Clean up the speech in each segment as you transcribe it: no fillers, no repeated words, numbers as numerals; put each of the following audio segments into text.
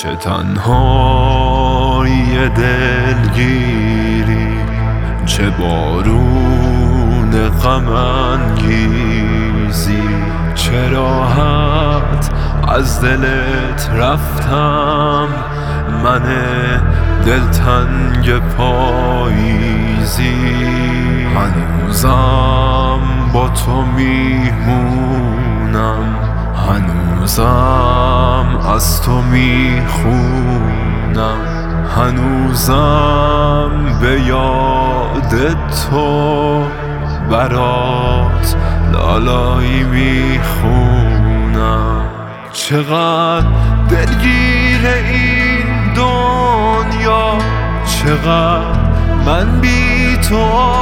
چه تنهایی دلگیری، چه بارون غم انگیزی، چه راحت از دلت رفتم من دلتنگ پاییزی. هنوزم با تو میمونم، هنوزم از تو میخونم، هنوزم به یاد تو برات لالایی میخونم. چقدر دلگیر این دنیا، چقدر من بی تو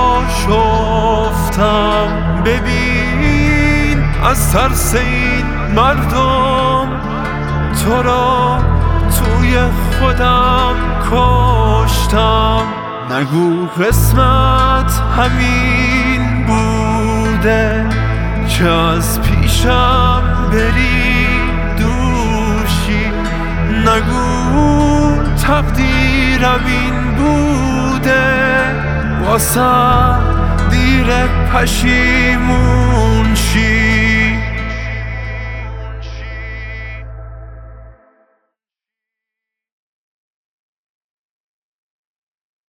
آشفتم. ببین از ترس این مردم تو را توی خودم کشتم. نگو قسمت همین بوده که از پیشم بری دوشی. نگو تقدیرم این بوده واسه دیر پشیمون شی.